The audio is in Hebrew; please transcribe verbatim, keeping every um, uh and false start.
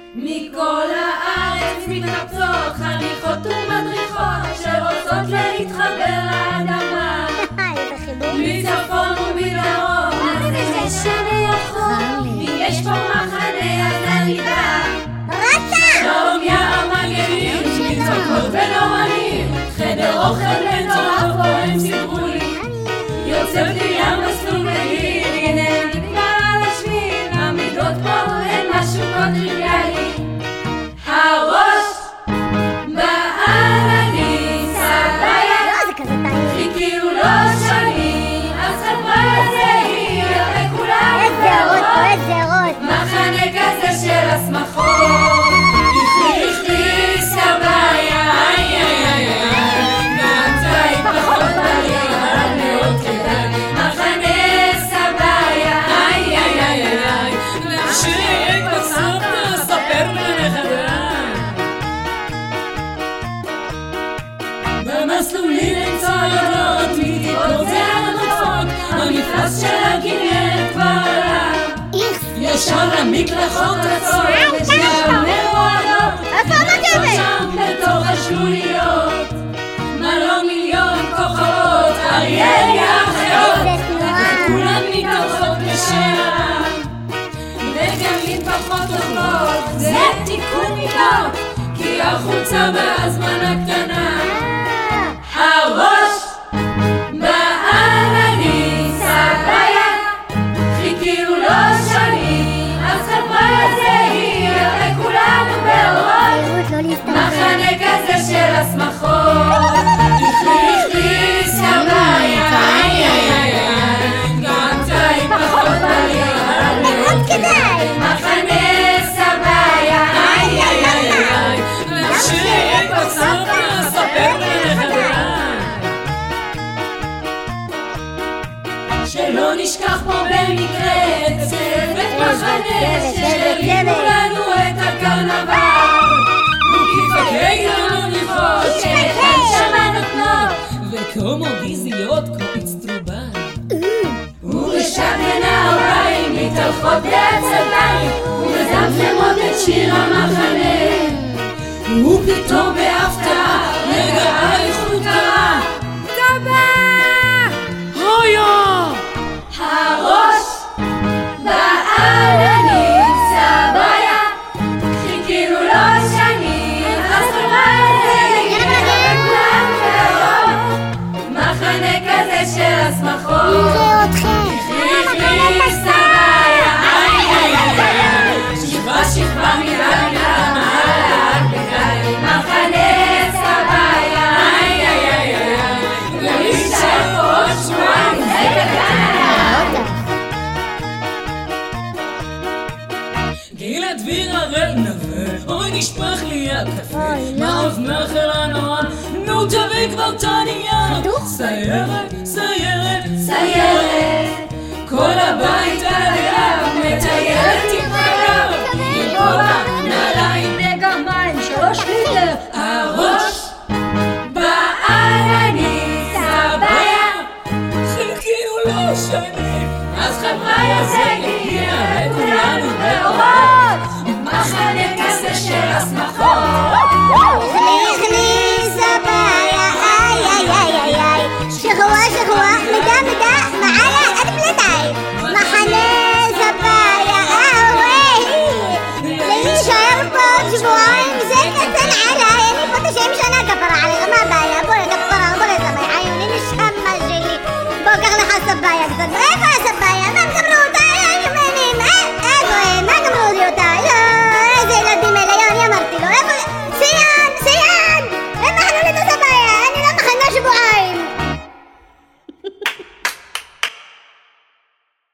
מכל הארץ מתקבצות חניכות ומדריכות שרוצות להתחבר לאדמה מצפון ומדרום אז זה שאני יכול אם יש פה מחנה אז אני בא שלום יער מגנים מצפות ונורנים חדר אוכל מטורף פה הם סיפרו לי יוצאתי ים מסלול מהיר הנה נגמר על השביל המידות פה אין משהו כה טריוויאלי הראש בעננים סבבה חיכינו לו שנים אז חברה זה היא וכולם איזה מחנה כזה של הסמכות איכלי איכלי סבבה איי איי איי איי נעצה פחות בלילה מאוד כדאי מחנה סבבה איי איי איי איי נמשיך בסבתא ספר לנכדה במסלולים אין צוירות מטיפות והנוטפות המפלס של הכנרת כבר עלה ישר למקלחות הצורת ושם מרועדות נמצאות שם בתוך השלוליות מלון מיליון כוכבות אריאל יחיות וכולן מתארחות בשעה וגם מטפחות אוכלות זה תיקון מידות כי החוצה בהזמן הקטנה הראש בעננים סבבה חיכינו לו שנים אז חברה זה היא וכולנו באורות מחנה כזה של הסמכות איכלי איכלי סבבה איי איי איי איי גם תאי פחות בלילה מאוד כדאי מחנה סבבה איי איי איי איי נמשיך בסבתא ספר לנכדה שלא נשכח פה במקרה את צוות מחנה שהרימו לנו את הקרנבל וכיפקי הממליכות שאתן שמה נותנות וכמו גיזיות קופיץ טרובל ובשעת הנעריים מתהלכות בעצליים ומזמזמות את שיר המחנה ופתאום בהפתעה רגע האיכות קרה טבע הויה הראש בעננים סבבה חיכינו לו שנים אז חברה זה יהיה וכולם באורות מחנה כזה של הסמכות איכלי סבבה איי איי איי איי שכבה שכבה מדליה מעל בגלל מחנה סבבה איי איי איי איי ולהישאר פה עוד שבועיים זה קטן גילה דביר הראל נווה אוי נשפך לי הקפה מעוף מאכל הנועם נו תביא כבר תניה סיירת סיירת סיירת כל הבית